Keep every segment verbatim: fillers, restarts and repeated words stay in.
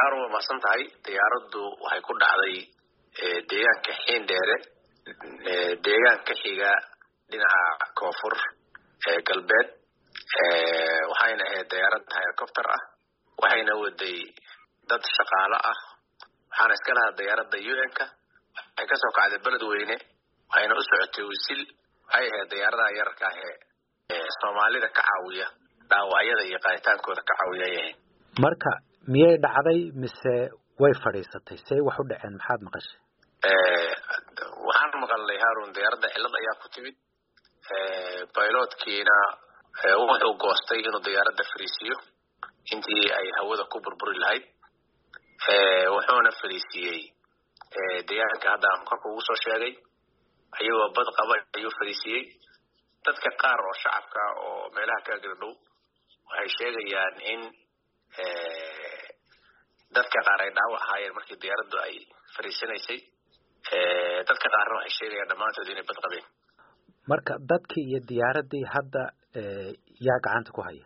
هارون ما سنتهاي ديارده وهيكون على ديان كحين ديره ديان كحيجا لنا كوفر قلبات وحين هي ديارة هليكوبتر وحين ودي ضد الشقالة وحين اسكالها ديارة ديوانكا waxay ka soo kacday balad weyne waxayna u socotay wisil waxay ahayd diyaaradaha yararka ah ee Soomaalida ka caawiya dhaawacyada iyo qaataankooda ka caawiya yahay marka miyay dhacday mise way fadhiisatay say wax u dhaceen maxaad maqashay ee waxaan maqalay Harun diyaaradda cilad ayaa ku timid ee pilotkiina wuxuu goostay inuu diyaaradda fariisiyo intii ay hawada ku burburi lahayd ee wuxuuna fariisiyay deegaanka hadda aan korka ugu soo sheegay ayuu bad qaba ayuu fariisiyay dadka qaar oo shacabka oo meelaha ka gudbow waxay sheegayaan in ee dadka qaar ay dhaawac hayeen markii diyaaraddu ay fariisanaysay ee dadka qaarna waxay sheegayaan dhamaantood inay bad qabeen marka dadkii iyo diyaaradii hadda yaa gacanta ku haya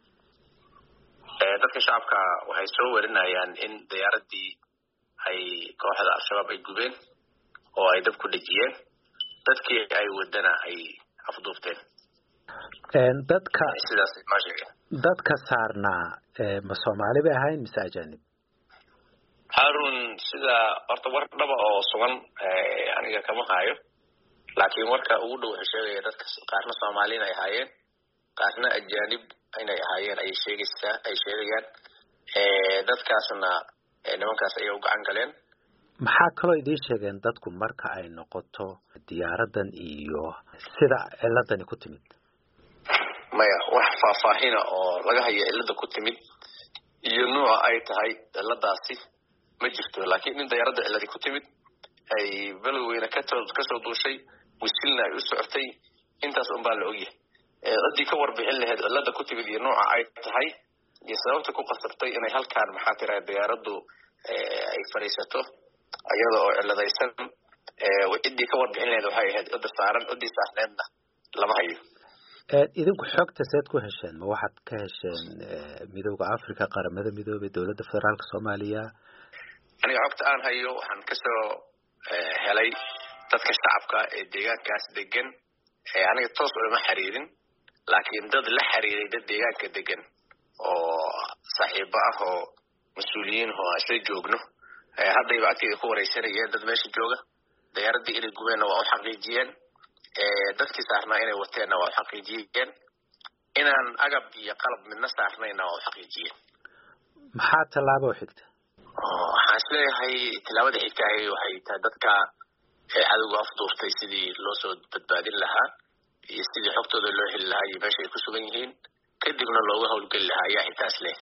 ee dadka shacabka waxay soo warinayaan in diyaaradii ay kooxda al-shabaab ay gubeen oo ay dab ku dhajiyeen dadkii ay wadana ay afduubteen een dadka sidaas ma sheegay dadka saarna ee ma Soomaali bay ahayn mise ajaanib Harun sida horta war dhaba oo sugan ee aniga kama hayo laakiin warka ugu dhow waxa sheegaya dadka qaarna Soomaali ay ahaayeen qaarna ajaanib inay ahaayeen ay sheegaysaa ay sheegayaan ee dadkaasna nimankaas ay u gacan galeen maxaa kaloo idin sheegeen dadku marka ay noqoto diyaaradan iyo sida ciladani ku timid maya wax faahfaahin oo laga hayo cilada ku timid iyo nooca ay tahay ciladaasi ma jirto laakiin in diyaaradda ciladi ku timid ay balweyna ka ka soo duushay wisilna ay u socotay intaas un baa la ogyahay ee dadii ka warbixin lahayd cilada ku timid iyo nooca ay tahay iyo sababta ku qasabtay inay halkaan maxaa tiray diyaaraddu ay fariisato ayada oo ciladaysan ee cidii ka warbixin lahayd waxay ahayd cid saaran cid saarneedna lama hayo ee idinku xogta seed ku hesheen ma waxaad ka hesheen midowga Afrika qaramada midoobay dawladda federaalka Soomaaliya aniga xogta aan hayo waxaan ka soo helay dadka shacabka ee deegaankaas degan ee aniga toos uma xiriirin laakiin dad la xiriiray dad deegaanka degan oo saaxiibo ah oo mas'uuliyiin oo isla joogno ee hadda ibaadkii ku wareysanayeen dad meesha jooga diyaaradii inay gubeen waa u xaqiijiyeen ee dadkii saarnaa inay wateen waa u xaqiijiyeen inaan agab iyo qalab midna saarnayna waa u xaqiijiyeen maxaa talaabo xigta waxaan isleeyahay talaabada xigta waxay tahay dadka cadowga afduurtay sidii loo soo badbaadin lahaa iyo sidii xogtooda loo heli lahaa iyo meesha ay ku sugan yihiin kadibna looga howlgali lahaa ayaa intaas leh